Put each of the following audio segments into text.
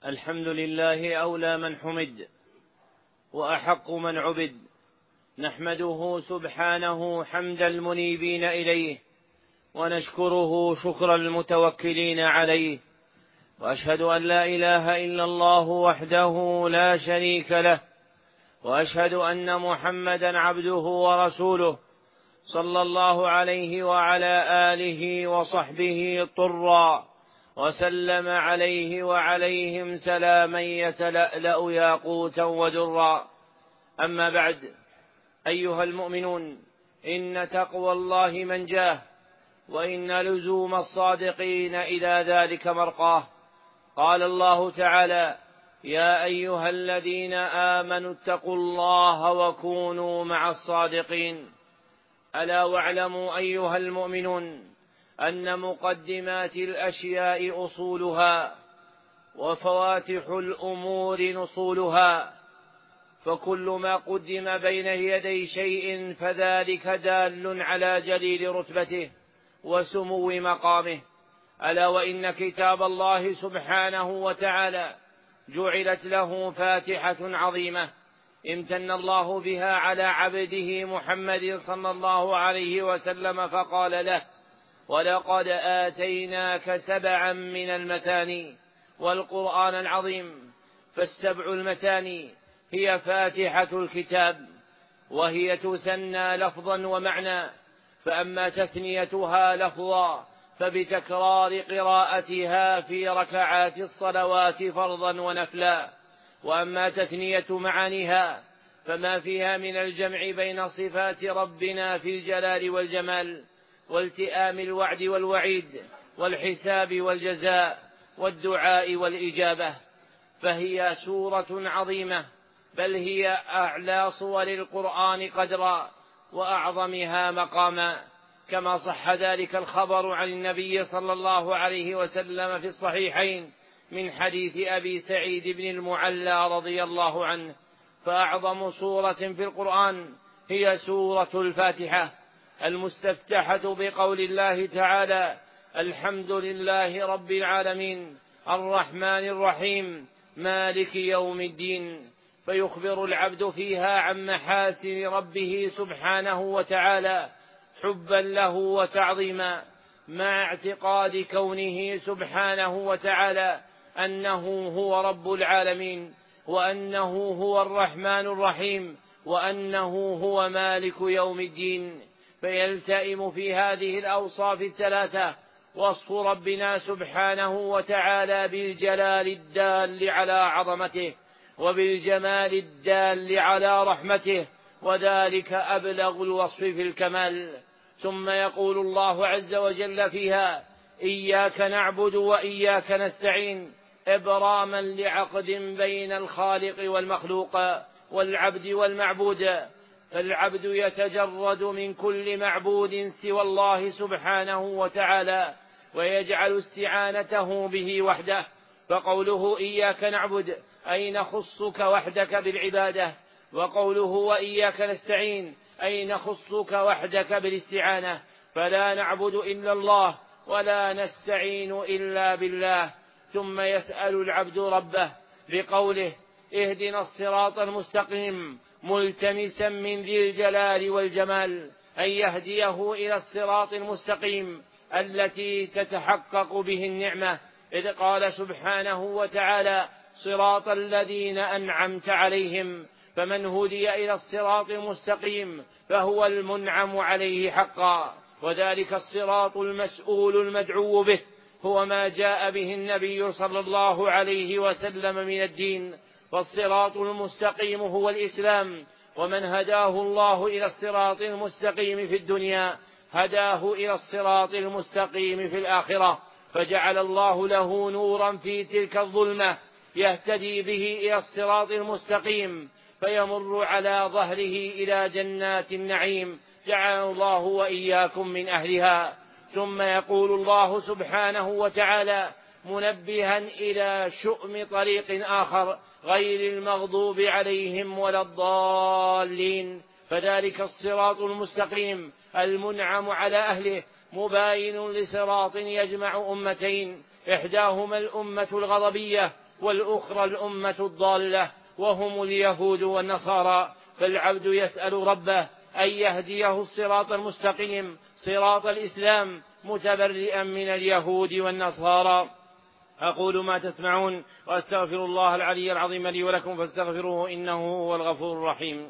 الحمد لله أولى من حمد وأحق من عبد، نحمده سبحانه حمد المنيبين إليه، ونشكره شكر المتوكلين عليه، وأشهد أن لا إله إلا الله وحده لا شريك له، وأشهد أن محمدا عبده ورسوله صلى الله عليه وعلى آله وصحبه طرا، وسلم عليه وعليهم سلاما يتلألأ ياقوتا ودرا. أما بعد، أيها المؤمنون، إن تقوى الله منجاه، وإن لزوم الصادقين إلى ذلك مرقاه. قال الله تعالى: يا أيها الذين آمنوا اتقوا الله وكونوا مع الصادقين. ألا واعلموا أيها المؤمنون أن مقدمات الأشياء أصولها، وفواتح الأمور نصولها، فكل ما قدم بين يدي شيء فذلك دال على جليل رتبته وسمو مقامه. ألا وإن كتاب الله سبحانه وتعالى جعلت له فاتحة عظيمة امتن الله بها على عبده محمد صلى الله عليه وسلم، فقال له: ولقد آتيناك 7 من المثاني والقرآن العظيم. فالسبع المثاني هي فاتحة الكتاب، وهي تثنى لفظا ومعنى، فأما تثنيتها لفظا فبتكرار قراءتها في ركعات الصلوات فرضا ونفلا، وأما تثنية معانيها فما فيها من الجمع بين صفات ربنا في الجلال والجمال، والتئام الوعد والوعيد، والحساب والجزاء، والدعاء والإجابة، فهي سورة عظيمة، بل هي أعلى صور القرآن قدرا وأعظمها مقاما، كما صح ذلك الخبر عن النبي صلى الله عليه وسلم في الصحيحين من حديث أبي سعيد بن المعلى رضي الله عنه: فأعظم سورة في القرآن هي سورة الفاتحة، المستفتحة بقول الله تعالى: الحمد لله رب العالمين الرحمن الرحيم مالك يوم الدين. فيخبر العبد فيها عن محاسن ربه سبحانه وتعالى حبا له وتعظيما، مع اعتقاد كونه سبحانه وتعالى أنه هو رب العالمين، وأنه هو الرحمن الرحيم، وأنه هو مالك يوم الدين. فيلتئم في هذه الأوصاف الثلاثة وصف ربنا سبحانه وتعالى بالجلال الدال على عظمته، وبالجمال الدال على رحمته، وذلك أبلغ الوصف في الكمال. ثم يقول الله عز وجل فيها: إياك نعبد وإياك نستعين، إبراما لعقد بين الخالق والمخلوق والعبد والمعبود. فالعبد يتجرد من كل معبود سوى الله سبحانه وتعالى، ويجعل استعانته به وحده. فقوله إياك نعبد أي نخصك وحدك بالعبادة، وقوله وإياك نستعين أي نخصك وحدك بالاستعانة، فلا نعبد إلا الله ولا نستعين إلا بالله. ثم يسأل العبد ربه بقوله: اهدنا الصراط المستقيم، ملتمسا من ذي الجلال والجمال أن يهديه إلى الصراط المستقيم التي تتحقق به النعمة، إذ قال سبحانه وتعالى: صراط الذين أنعمت عليهم. فمن هدي إلى الصراط المستقيم فهو المنعم عليه حقا، وذلك الصراط المسؤول المدعو به هو ما جاء به النبي صلى الله عليه وسلم من الدين. فالصراط المستقيم هو الإسلام، ومن هداه الله إلى الصراط المستقيم في الدنيا هداه إلى الصراط المستقيم في الآخرة، فجعل الله له نورا في تلك الظلمة يهتدي به إلى الصراط المستقيم، فيمر على ظهره إلى جنات النعيم، جعل الله وإياكم من أهلها. ثم يقول الله سبحانه وتعالى منبها إلى شؤم طريق آخر غير المغضوب عليهم ولا الضالين، فذلك الصراط المستقيم المنعم على أهله مباين لصراط يجمع أمتين، إحداهما الأمة الغضبية والأخرى الأمة الضالة وهم اليهود والنصارى، فالعبد يسأل ربه أن يهديه الصراط المستقيم صراط الإسلام متبرئا من اليهود والنصارى. أقول ما تسمعون وأستغفر الله العلي العظيم لي ولكم فاستغفروه إنه هو الغفور الرحيم.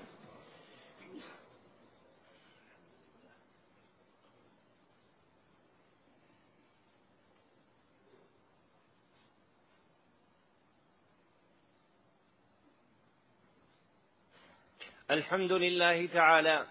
الحمد لله تعالى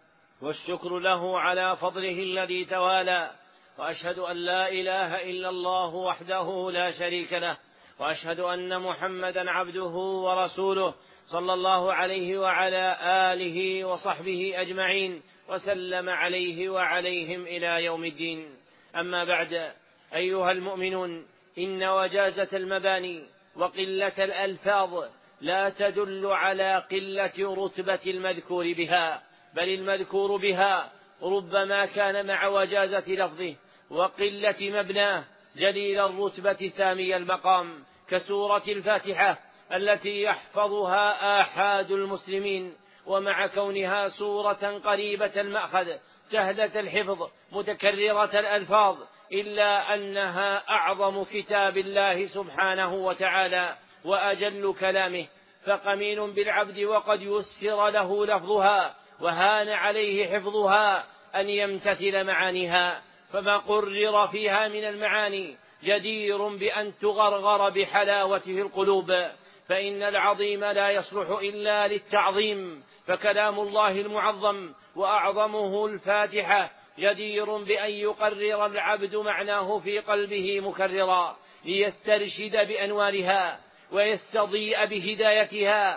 والشكر له على فضله الذي توالى، وأشهد أن لا إله إلا الله وحده لا شريك له، وأشهد أن محمدا عبده ورسوله صلى الله عليه وعلى آله وصحبه أجمعين وسلم عليه وعليهم إلى يوم الدين. أما بعد، أيها المؤمنون، إن وجازة المباني وقلة الألفاظ لا تدل على قلة رتبة المذكور بها، بل المذكور بها ربما كان مع وجازة لفظه وقلة مبناه جليل الرتبة سامي المقام، كسورة الفاتحة التي يحفظها آحاد المسلمين، ومع كونها سورة قريبة المأخذ سهلة الحفظ متكررة الألفاظ، إلا أنها أعظم كتاب الله سبحانه وتعالى وأجل كلامه، فقمين بالعبد وقد يسر له لفظها وهان عليه حفظها أن يمتثل معانيها، فما قرر فيها من المعاني جدير بأن تغرغر بحلاوته القلوب، فإن العظيم لا يصلح إلا للتعظيم، فكلام الله المعظم وأعظمه الفاتحة جدير بأن يقرر العبد معناه في قلبه مكررا ليسترشد بأنوارها ويستضيء بهدايتها،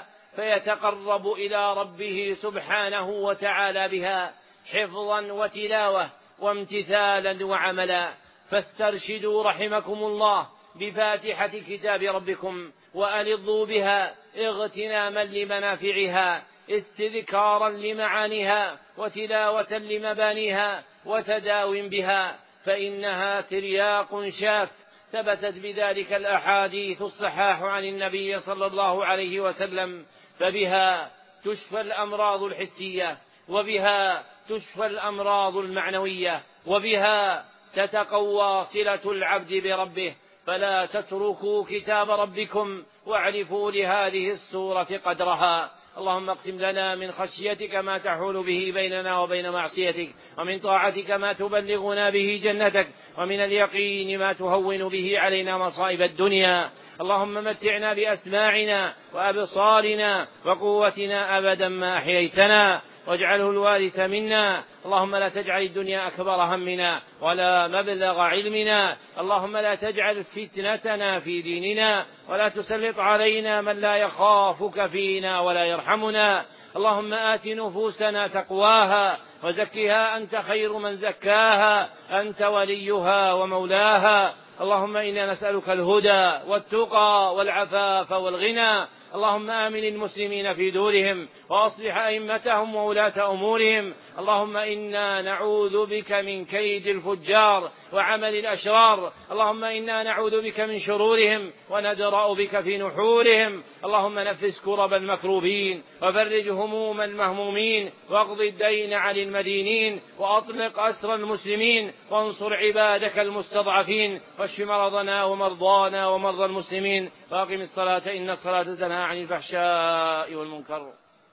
فيتقرب إلى ربه سبحانه وتعالى بها حفظا وتلاوة وامتثالا وعملا. فاسترشدوا رحمكم الله بفاتحة كتاب ربكم وألظوا بها اغتناما لمنافعها، استذكارا لمعانيها وتلاوة لمبانيها وتداوم بها، فإنها ترياق شاف ثبتت بذلك الأحاديث الصحاح عن النبي صلى الله عليه وسلم، فبها تشفى الأمراض الحسية، وبها تشفى الأمراض المعنوية، وبها تتقوى صلة العبد بربه. فلا تتركوا كتاب ربكم واعرفوا لهذه السورة قدرها. اللهم اقسم لنا من خشيتك ما تحول به بيننا وبين معصيتك، ومن طاعتك ما تبلغنا به جنتك، ومن اليقين ما تهون به علينا مصائب الدنيا. اللهم متعنا بأسماعنا وأبصارنا وقوتنا أبدا ما أحييتنا، واجعله الوارث منا. اللهم لا تجعل الدنيا أكبر همنا ولا مبلغ علمنا. اللهم لا تجعل فتنتنا في ديننا، ولا تسلط علينا من لا يخافك فينا ولا يرحمنا. اللهم آت نفوسنا تقواها وزكها أنت خير من زكاها، أنت وليها ومولاها. اللهم إنا نسألك الهدى والتقى والعفاف والغنى. اللهم آمن المسلمين في دورهم وأصلح أئمتهم وولاة أمورهم. اللهم إنا نعوذ بك من كيد الفجار وعمل الأشرار. اللهم إنا نعوذ بك من شرورهم وندرأ بك في نحورهم. اللهم نفس كرب المكروبين وفرج هموم المهمومين واقض الدين عن المدينين وأطلق أسر المسلمين وانصر عبادك المستضعفين واشف مرضنا ومرضانا ومرضى المسلمين. وأقم الصلاة إن الصلاة تنهى عن الفحشاء والمنكر.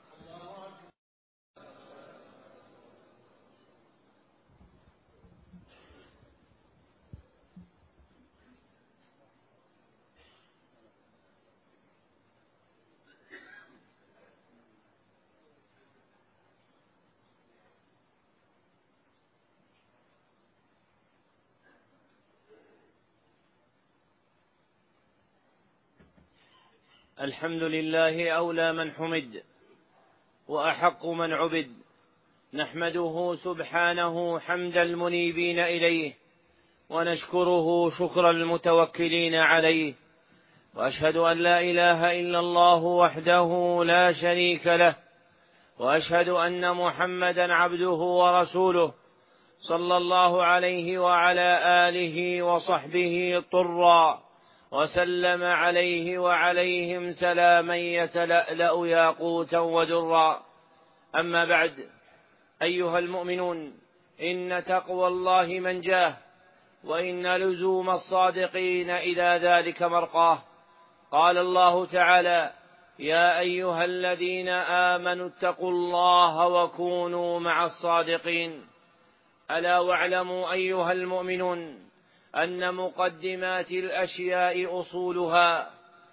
الحمد لله أولى من حمد وأحق من عبد، نحمده سبحانه حمد المنيبين إليه، ونشكره شكر المتوكلين عليه، وأشهد أن لا إله إلا الله وحده لا شريك له، وأشهد أن محمدا عبده ورسوله صلى الله عليه وعلى آله وصحبه طرا، وسلم عليه وعليهم سلاما يتلألأ ياقوتا ودرا. أما بعد، أيها المؤمنون، إن تقوى الله منجاه، وإن لزوم الصادقين إلى ذلك مرقاه. قال الله تعالى: يا أيها الذين آمنوا اتقوا الله وكونوا مع الصادقين. ألا واعلموا أيها المؤمنون أن مقدمات الأشياء أصولها،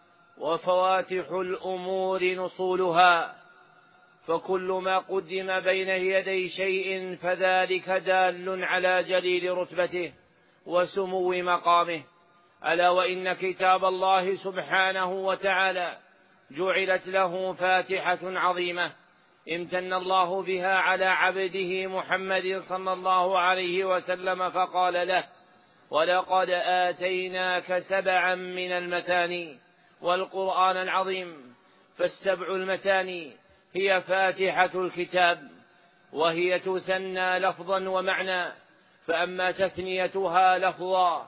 وفواتح الأمور نصولها، فكل ما قدم بين يدي شيء فذلك دال على جليل رتبته وسمو مقامه. ألا وإن كتاب الله سبحانه وتعالى جعلت له فاتحة عظيمة امتن الله بها على عبده محمد صلى الله عليه وسلم، فقال له: ولقد آتيناك 7 من المثاني والقرآن العظيم. فالسبع المثاني هي فاتحة الكتاب، وهي تثنى لفظا ومعنى، فأما تثنيتها لفظا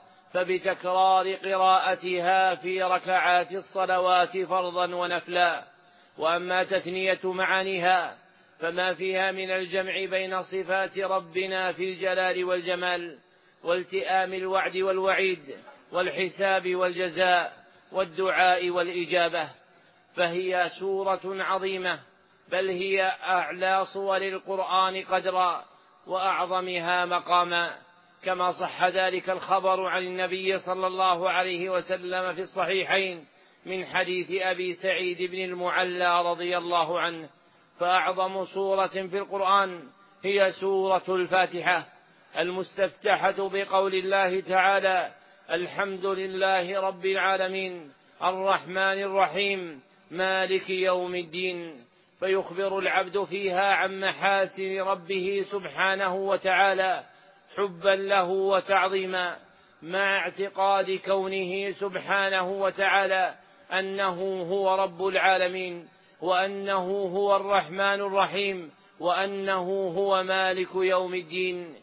فبتكرار قراءتها في ركعات الصلوات فرضا ونفلا، وأما تثنية معانيها فما فيها من الجمع بين صفات ربنا في الجلال والجمال، والتئام الوعد والوعيد، والحساب والجزاء، والدعاء والإجابة، فهي سورة عظيمة، بل هي أعلى صور القرآن قدرا وأعظمها مقاما، كما صح ذلك الخبر عن النبي صلى الله عليه وسلم في الصحيحين من حديث أبي سعيد بن المعلى رضي الله عنه: فأعظم سورة في القرآن هي سورة الفاتحة، المستفتحة بقول الله تعالى: الحمد لله رب العالمين الرحمن الرحيم مالك يوم الدين. فيخبر العبد فيها عن محاسن ربه سبحانه وتعالى حبا له وتعظيما، مع اعتقاد كونه سبحانه وتعالى أنه هو رب العالمين، وأنه هو الرحمن الرحيم، وأنه هو مالك يوم الدين.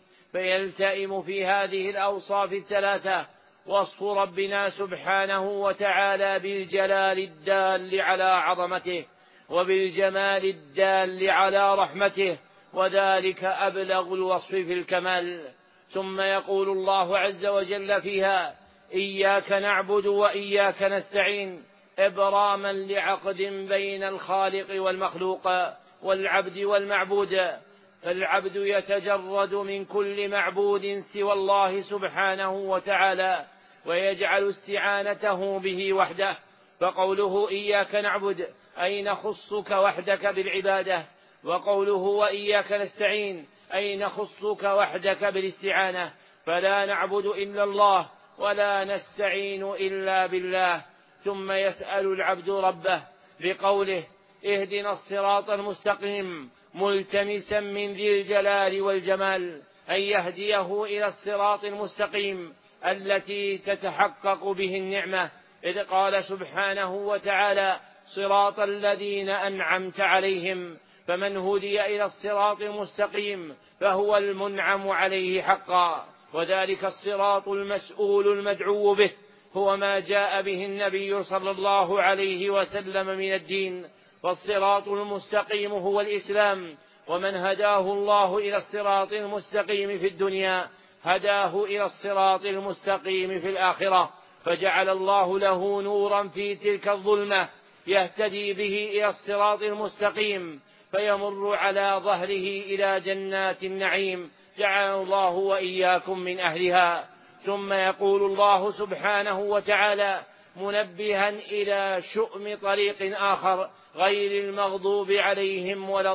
فيلتئم في هذه الأوصاف الثلاثة وصف ربنا سبحانه وتعالى بالجلال الدال على عظمته، وبالجمال الدال على رحمته، وذلك أبلغ الوصف في الكمال. ثم يقول الله عز وجل فيها: إياك نعبد وإياك نستعين، إبراما لعقد بين الخالق والمخلوق والعبد والمعبود. فالعبد يتجرد من كل معبود سوى الله سبحانه وتعالى، ويجعل استعانته به وحده. فقوله إياك نعبد أي نخصك وحدك بالعبادة، وقوله وإياك نستعين أي نخصك وحدك بالاستعانة، فلا نعبد إلا الله ولا نستعين إلا بالله. ثم يسأل العبد ربه بقوله: اهدنا الصراط المستقيم، ملتمسا من ذي الجلال والجمال أن يهديه إلى الصراط المستقيم التي تتحقق به النعمة، إذ قال سبحانه وتعالى: صراط الذين أنعمت عليهم. فمن هدي إلى الصراط المستقيم فهو المنعم عليه حقا، وذلك الصراط المسؤول المدعو به هو ما جاء به النبي صلى الله عليه وسلم من الدين. فالصراط المستقيم هو الإسلام، ومن هداه الله إلى الصراط المستقيم في الدنيا هداه إلى الصراط المستقيم في الآخرة، فجعل الله له نورا في تلك الظلمة يهتدي به إلى الصراط المستقيم، فيمر على ظهره إلى جنات النعيم، جعل الله وإياكم من أهلها. ثم يقول الله سبحانه وتعالى منبها إلى شؤم طريق آخر غير المغضوب عليهم ولا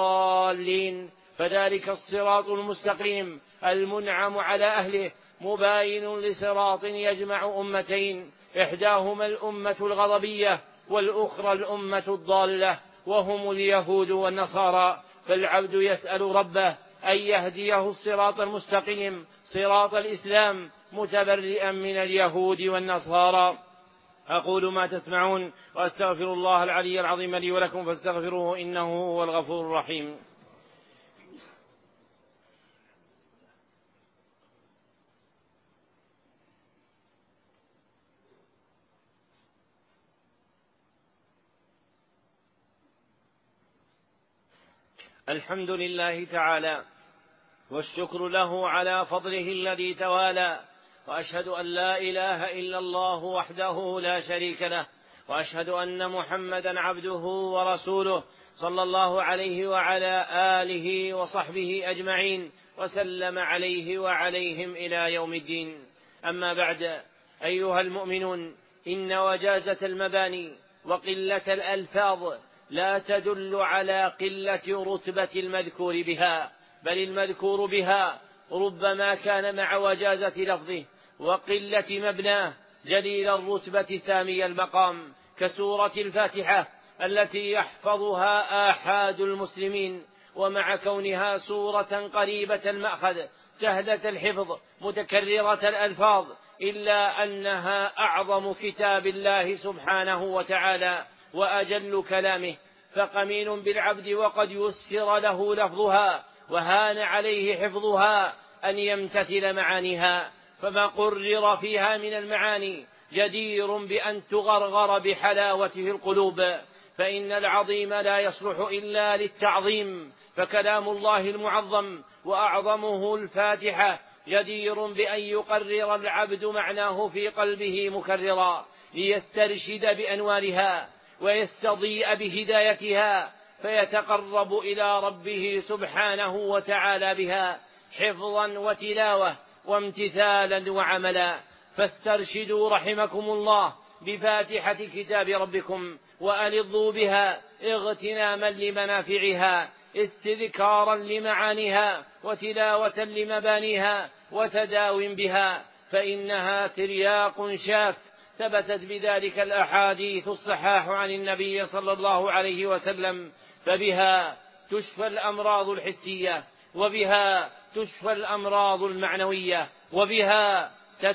الضالين، فذلك الصراط المستقيم المنعم على أهله مباين لصراط يجمع أمتين، إحداهما الأمة الغضبية والأخرى الأمة الضالة، وهم اليهود والنصارى. فالعبد يسأل ربه أن يهديه الصراط المستقيم، صراط الإسلام، متبرئا من اليهود والنصارى. أقول ما تسمعون، وأستغفر الله العلي العظيم لي ولكم فاستغفروه إنه هو الغفور الرحيم. الحمد لله تعالى، والشكر له على فضله الذي توالى، وأشهد أن لا إله إلا الله وحده لا شريك له، وأشهد أن محمدا عبده ورسوله صلى الله عليه وعلى آله وصحبه أجمعين، وسلم عليه وعليهم إلى يوم الدين. أما بعد، أيها المؤمنون، إن وجازة المباني وقلة الألفاظ لا تدل على قلة رتبة المذكور بها، بل المذكور بها ربما كان مع وجازة لفظه وقلة مبناه جليل الرتبة سامي المقام، كسورة الفاتحة التي يحفظها آحاد المسلمين، ومع كونها سورة قريبة المأخذ سهلة الحفظ متكررة الألفاظ، إلا أنها أعظم كتاب الله سبحانه وتعالى وأجل كلامه، فقمين بالعبد وقد يسر له لفظها وهان عليه حفظها أن يمتثل معانيها، فما قرر فيها من المعاني جدير بأن تغرغر بحلاوته القلوب، فإن العظيم لا يصلح إلا للتعظيم، فكلام الله المعظم وأعظمه الفاتحة جدير بأن يقرر العبد معناه في قلبه مكررا، ليسترشد بأنوارها ويستضيء بهدايتها، فيتقرب إلى ربه سبحانه وتعالى بها حفظا وتلاوة وامتثالا وعملا. فاسترشدوا رحمكم الله بفاتحة كتاب ربكم، وألظوا بها اغتناما لمنافعها، استذكارا لمعانيها، وتلاوة لمبانيها، وتداو بها، فإنها ترياق شاف ثبتت بذلك الأحاديث الصحاح عن النبي صلى الله عليه وسلم، فبها تشفى الأمراض الحسية، وبها تشفى الأمراض المعنوية، وبها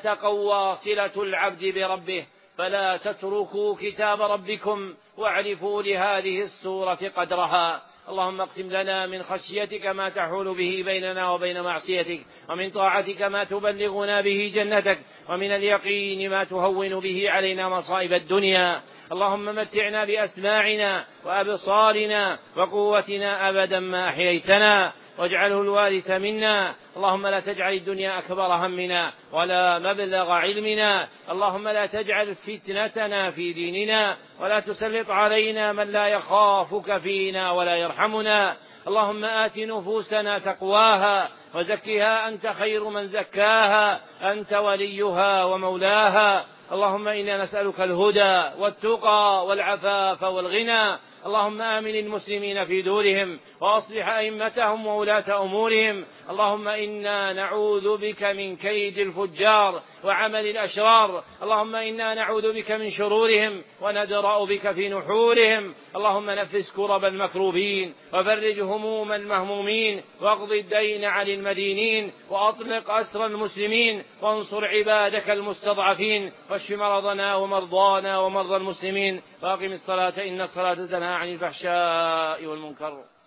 تتقوى صلة العبد بربه. فلا تتركوا كتاب ربكم واعرفوا لهذه السورة قدرها. اللهم اقسم لنا من خشيتك ما تحول به بيننا وبين معصيتك، ومن طاعتك ما تبلغنا به جنتك، ومن اليقين ما تهون به علينا مصائب الدنيا. اللهم متعنا بأسماعنا وأبصارنا وقوتنا أبدا ما أحييتنا، واجعله الوارث منا. اللهم لا تجعل الدنيا أكبر همنا ولا مبلغ علمنا. اللهم لا تجعل فتنتنا في ديننا، ولا تسلط علينا من لا يخافك فينا ولا يرحمنا. اللهم آت نفوسنا تقواها وزكها أنت خير من زكاها، أنت وليها ومولاها. اللهم إنا نسألك الهدى والتقى والعفاف والغنى. اللهم آمن المسلمين في دورهم، وأصلح أئمتهم وولاة أمورهم. اللهم إنا نعوذ بك من كيد الفجار وعمل الأشرار. اللهم إنا نعوذ بك من شرورهم وندرأ بك في نحورهم. اللهم نفس كرب المكروبين، وفرج هموم المهمومين، واقض الدين عن المدينين، وأطلق أسر المسلمين، وانصر عبادك المستضعفين، واشف مرضنا ومرضانا ومرضى المسلمين، وأقم الصلاة إن الصلاة تنهى عن الفحشاء والمنكر.